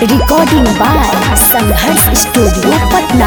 Recording by Sangharsh studio Patna.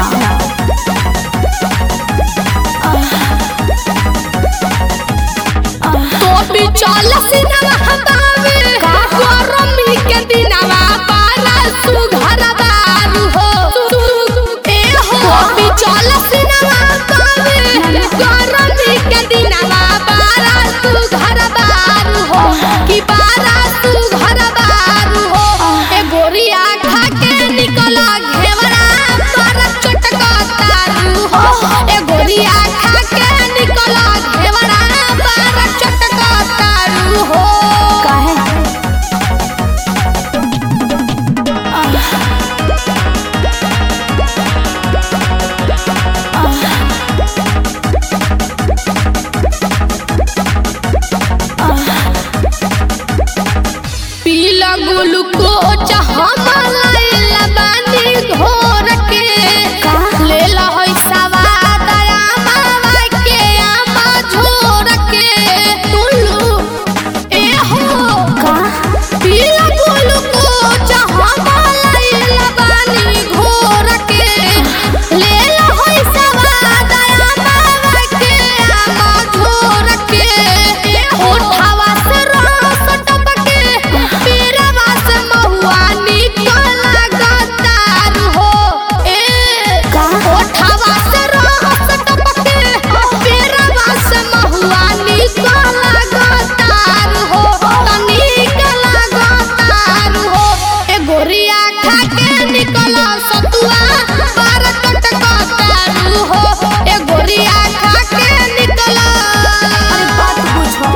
तो भी चल सिनेमा हटावे गरमी के दिनवा पारा सुघर दारू हो ए हो। तो भी चल सिनेमा हटावे गरमी के दिनवा पारा सुघर दारू हो कि पारा सुघर दारू हो। ए गोरिया खा के निकला घेवरा पारा चटका दारू हो। ए गोरिया खा के निकला घेवरा पारा चटका दारू हो। काहे पीला ग्लूकोज हमला बानी घोर के लेला है सवाद आमा के आमा झोर के तुलू ए हो का पीला ग्लूकोज हमला बानी घोर के लेला है सवाद आमा के आमा झोर के ओठावा से रस टपके पीरवा से महुआ निकल गतार हो ए का ओठावा से रस टपके पीरवा से महुआ निकल गतार हो निकल गतार हो। ए गोरिया खा के निकल सतुआ बार टटकतार हो। ए गोरिया खा के निकल बात बुझो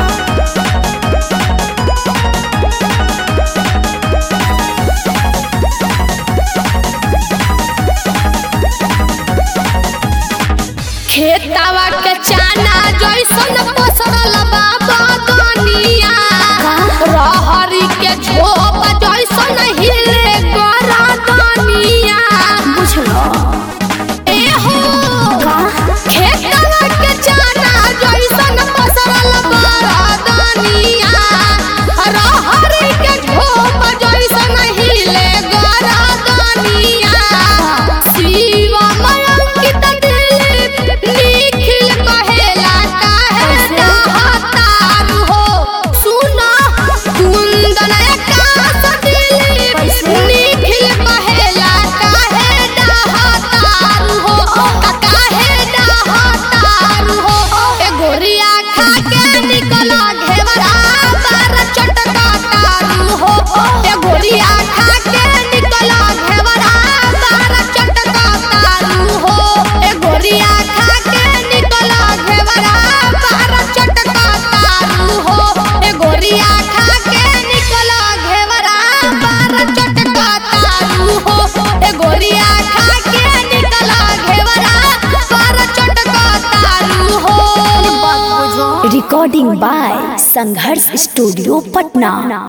खेतवा के चाना जैसन पसरल बाबा दुनिया रहरी के झोप जैसन हिले गरा दुनिया बुझलो ए हो का खेतवा के चाना जैसन पसरल बाबा दुनिया रहरी के झोप जैसन हिले गरा दुनिया शिव मयंकित दिलीप निखिल कहेला काहे डहतार हो। सुना कुंदन आकाश दिलीप निखिल कहेला काहे डहतार हो काहे डहतार हो। ए गोरिया खा के निकला घेवरा बार चटका तारू हो। ए गोरिया खा के निकला घेवरा बार चटका तारू हो। ए गोरिया खा के निकला घेवरा बार चटका तारू हो। ए गोरिया खा के निकला घेवरा बार चटका तारू हो। ए गोरिया खा के निकला घेवरा बार चटका तारू हो। Recording by Sangharsh studio Patna.